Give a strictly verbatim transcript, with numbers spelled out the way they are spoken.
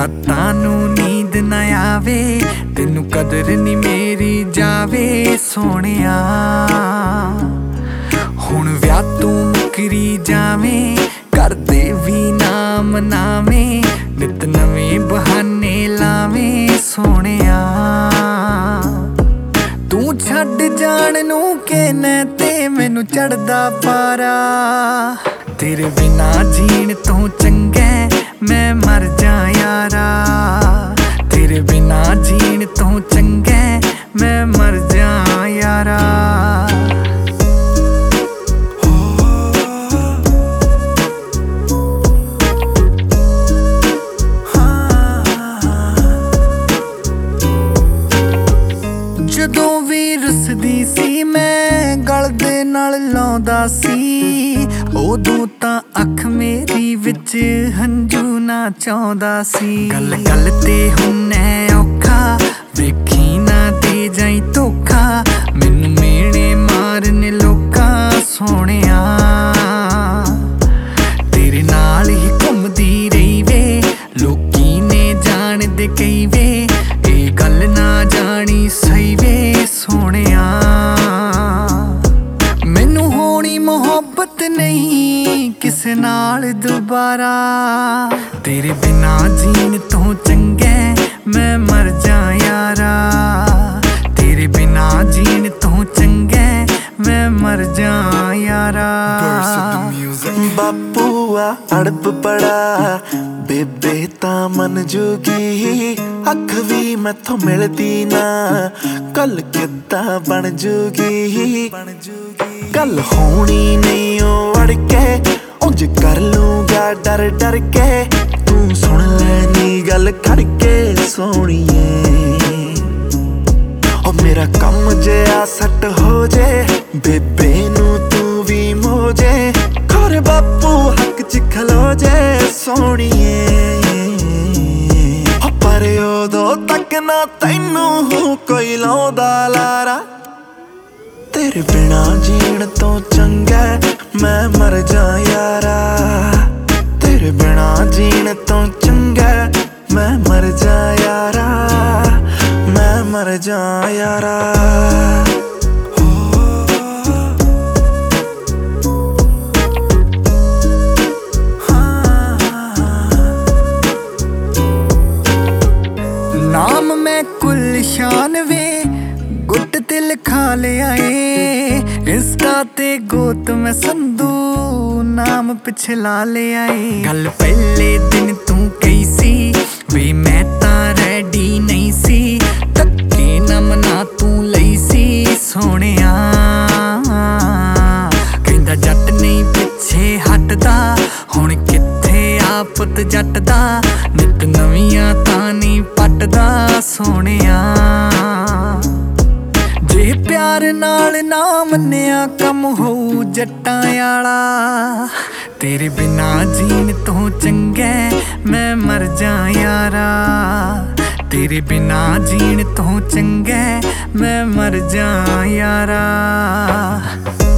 रातां नूं नींद ना आवे, तेनू कदर नी मेरी जावे सोहणिया। हुण विआह तूं मुकरी जावें, करदे भी ना मनावें, नित नवें बहाने लावें सोहणिया। तू छड्ड जाण नूं कहना ते मैनू चढ़दा पारा, तेरे बिना जीण तो चंगा मैं मर जा यारा। तेरे बिना जीण तो चंगा मैं मर जा यारा। ਜਦੋਂ ਵੀ ਰੁੱਸਦੀ ਸੀ ਮੈਂ ਗਲ ਦੇ ਨਾਲ ਲਾਉਂਦਾ ਸੀ, ਉਦੋਂ ਤਾਂ ਅੱਖ ਮੇਰੀ ਵਿੱਚ ਹੰਝੂ ਨਾ ਚਾਹੁੰਦਾ ਸੀ। ਗੱਲ ਗੱਲ ਤੇ ਹੁੰਨੇ ਔਖਾ, ਵੇਖੀ ਨਾ ਦੇ ਜਾਈ ਧੋਖਾ, ਮੈਨੂੰ ਮੇਣੇ ਮਾਰਨ ਲੋਕਾਂ ਸੋਹਣਿਆ। ਤੇਰੇ ਨਾਲ ਹੀ ਘੁੰਮਦੀ ਰਹੀ ਵੇ, ਲੋਕੀ ਨੇ ਜਾਣਦੇ ਕਈ ਵੇ, ਇਹ ਗੱਲ ਨਾ ਜਾਣੀ ਸਹੀ ਵੇ ਸੋਹਣਿਆ। ਮੈਨੂੰ ਹੋਣੀ ਮੁਹੱਬਤ ਨਹੀਂ ਕਿਸੇ ਨਾਲ ਦੁਬਾਰਾ, ਤੇਰੇ ਬਿਨਾ ਜੀਣ ਤੋਂ ਚੰਗਾ ਮੈਂ ਮਰ ਜਾ ਯਾਰਾ। ਤੇਰੇ ਬਿਨਾ ਜੀਣ ਤੋਂ ਚੰਗਾ ਮੈਂ ਮਰ ਜਾ ਯਾਰਾ। ਬਾਪੂਆ ਅੜਪ ਪੜਾ ਬੇਬੇ ਤਾਂ ਮਨ ਜੂਗੀ, ਅੱਖ ਵੀ ਮੈਥੋਂ ਮਿਲਦੀ ਨਾ ਕੱਲ ਕਿੱਦਾਂ ਬਣ ਜੂਗੀ। ਗੱਲ ਹੋਣੀ ਨਹੀਂ ਉਹ ਅੜ ਕੇ, ਉਂਝ ਕਰ ਲੂੰਗਾ ਡਰ ਡਰ ਕੇ, ਤੂੰ ਸੁਣ ਲੈ ਨੀ ਗੱਲ ਖੜ ਕੇ ਸੋਹਣੀਏ। ਉਹ ਮੇਰਾ ਕੰਮ ਜਿਹਾ ਸੱਟ ਹੋ ਜੇ, ਬੇਬੇ ਨੂੰ ਤੂੰ ਵੀ ਮੋਜੇ, ਖੋਰੇ ਬਾਪੂ ਹੱਕ ਚ ਖਲੋ ਜੇ ਸੋਹਣੀਏ। ਪਰ ਉਦੋਂ ਤੱਕ ਨਾ ਤੈਨੂੰ ਕੋਈ ਲਾਉਂਦਾ ਲਾਰਾ, ਤੇਰੇ ਬਿਨਾ ਜੀਣ ਤੋਂ ਚੰਗਾ ਮੈਂ ਮਰ ਜਾ ਯਾਰਾ। ਤੇਰੇ ਬਿਨਾ ਜੀਣ ਤੋਂ ਚੰਗਾ ਮੈਂ ਮਰ ਜਾ ਯਾਰਾ, ਮੈਂ ਮਰ ਜਾ ਯਾਰਾ। नाम मैं गुलशान वे गुट ते लिखा लिया ए, इंस्टा ते गोत मैं संधू नाम पिछे ला लिया ए। गल पहले दिन तू कही सी वे मैं तां रेडी नहीं सी, धक्के ना मना तू लई सी सोहणिया। कहंदा जट नहीं पिछे हटदा, हुण किथे आ पुत जट दा, नित नवियां तां नहीं पटदा सोहणिया। जे प्यार नाल ना मन्निया कम होऊ जट्टां आला, तेरे बिना जीण तो चंगा मैं मर जा यारा। तेरे बिना जीण तो चंगा मैं मर जा यारा।